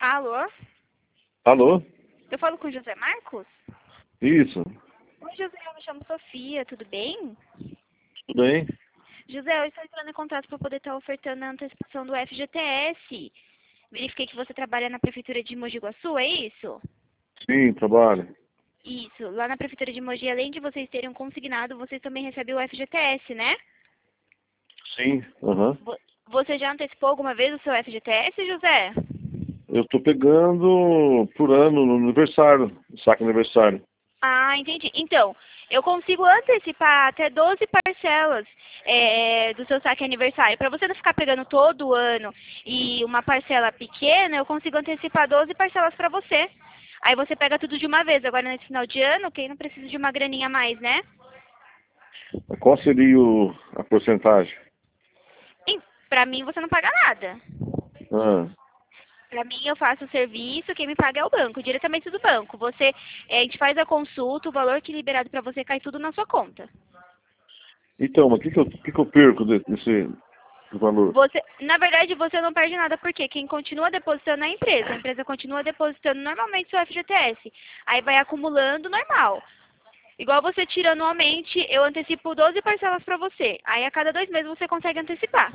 Alô? Alô? Eu falo com o José Marcos? Isso, Oi, José, eu me chamo Sofia, tudo bem? tudo bem? José, eu estou entrando em contato para poder estar ofertando a antecipação do FGTS. Verifiquei que você trabalha na Prefeitura de Mogi Guaçu, é isso? Sim, trabalho. Isso. Lá na Prefeitura de Mogi, além de vocês terem um consignado, vocês também recebem o FGTS, né? Sim, aham. Você já antecipou alguma vez o seu FGTS, José? Eu tô pegando por ano no aniversário, no saque aniversário. Ah, entendi. Então, eu consigo antecipar até 12 parcelas do seu saque aniversário. Para você não ficar pegando todo ano e uma parcela pequena, eu consigo antecipar 12 parcelas para você. Aí você pega tudo de uma vez. Agora, nesse final de ano, quem não precisa de uma graninha a mais, né? Qual seria a porcentagem? E para mim, você não paga nada. Ah, Para mim, eu faço o serviço, quem me paga é o banco, diretamente do banco. A gente faz a consulta, o valor que é liberado para você cai tudo na sua conta. então, mas o que que eu perco desse valor? Na verdade, você não perde nada, porque quem continua depositando é a empresa continua depositando normalmente seu FGTS. Aí vai acumulando normal. Igual você tira anualmente, eu antecipo 12 parcelas para você. Aí a cada 2 meses você consegue antecipar.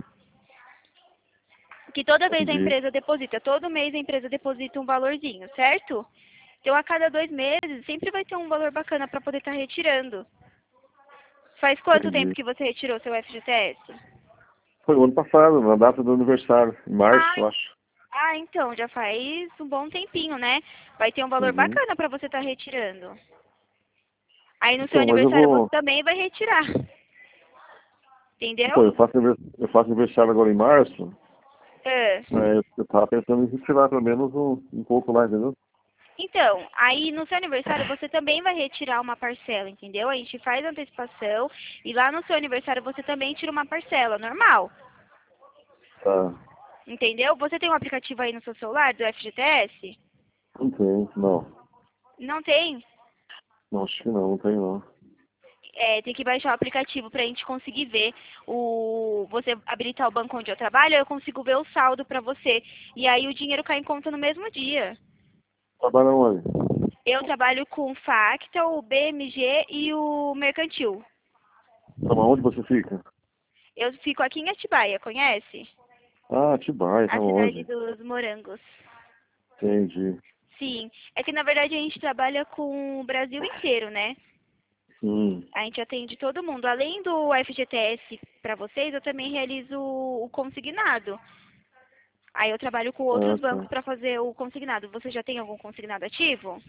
Que toda vez a Entendi. empresa deposita, todo mês a empresa deposita um valorzinho, certo? Então a cada 2 meses sempre vai ter um valor bacana para poder estar retirando. Faz quanto tempo Entendi. que você retirou seu FGTS? Foi o ano passado, na data do aniversário, em março, Ah, eu acho. então, já faz um bom tempinho, né? Vai ter um valor Uhum. bacana para você estar retirando. Aí no seu Então, mas eu aniversário você vou. também vai retirar. Então, Entendeu? eu faço aniversário agora em março. É. Eu tava pensando em retirar pelo menos um pouco lá, entendeu? Então, aí no seu aniversário você também vai retirar uma parcela, entendeu? A gente faz a antecipação e lá no seu aniversário você também tira uma parcela, normal. Tá. Entendeu? Você tem um aplicativo aí no seu celular do FGTS? Não tem, não. Não tem? Não, acho que não tem não. Tem que baixar o aplicativo para a gente conseguir ver você habilitar o banco onde eu trabalho, eu consigo ver o saldo para você. E aí o dinheiro cai em conta no mesmo dia. Trabalha onde? Eu trabalho com o Facta, o BMG e o Mercantil. Tá, mas onde você fica? Eu fico aqui em Atibaia, conhece? Ah, Atibaia, tá A cidade longe. dos morangos. Entendi. Sim, é que na verdade a gente trabalha com o Brasil inteiro, né? Hum, A gente atende todo mundo. Além do FGTS para vocês, eu também realizo o consignado. Aí eu trabalho com ah, outros bancos tá. para fazer o consignado. Você já tem algum consignado ativo?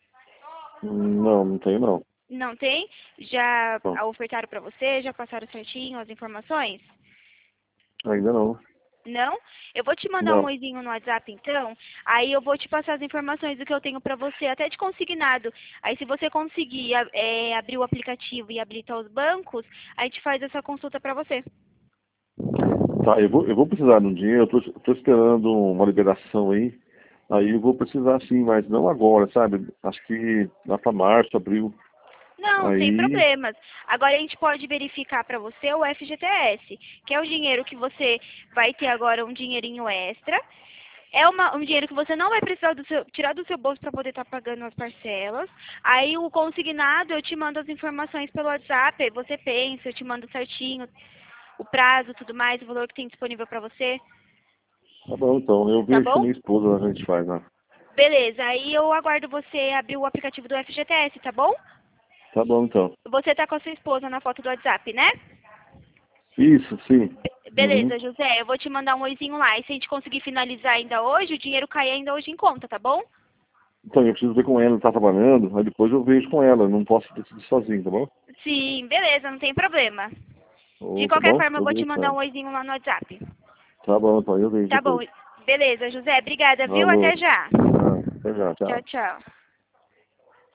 Não, não tem não. Não tem? Já Não, ofertaram para você? Já passaram certinho as informações? ainda não. Não? Eu vou te mandar um Não. oizinho no WhatsApp então. Aí eu vou te passar as informações do que eu tenho para você, até de consignado. Aí se você conseguir abrir o aplicativo e habilitar os bancos, a gente faz essa consulta para você. Tá, eu vou precisar de um dinheiro, eu tô esperando uma liberação aí. Aí eu vou precisar sim, mas não agora, sabe? Acho que lá pra março, abril. Não, sem Aí, problemas. Agora a gente pode verificar para você o FGTS, que é o dinheiro que você vai ter agora um dinheirinho extra. É um dinheiro que você não vai precisar tirar do seu bolso para poder estar pagando as parcelas. Aí o consignado eu te mando as informações pelo WhatsApp, aí você pensa, eu te mando certinho o prazo, tudo mais, o valor que tem disponível para você, tá bom então. Eu tá vejo com a bom? minha esposa a gente faz, né? Beleza, aí eu aguardo você abrir o aplicativo do FGTS, tá bom? Tá bom então. Você tá com a sua esposa na foto do WhatsApp, né? Isso, sim. Uhum. Beleza, José, eu vou te mandar um oizinho lá. E se a gente conseguir finalizar ainda hoje, o dinheiro cai ainda hoje em conta, tá bom? Então, eu preciso ver com ela, ela tá trabalhando, aí depois eu vejo com ela, eu não posso decidir sozinho, tá bom? Sim, beleza, não tem problema. De Ou, tá qualquer bom? forma, eu Eu vou te vejo com mandar ela. um oizinho lá no WhatsApp. Tá bom, então eu vejo Tá bom. depois. Beleza, José, obrigada, viu? Falou. Até já. Ah, até já, Tchau, tchau. tchau.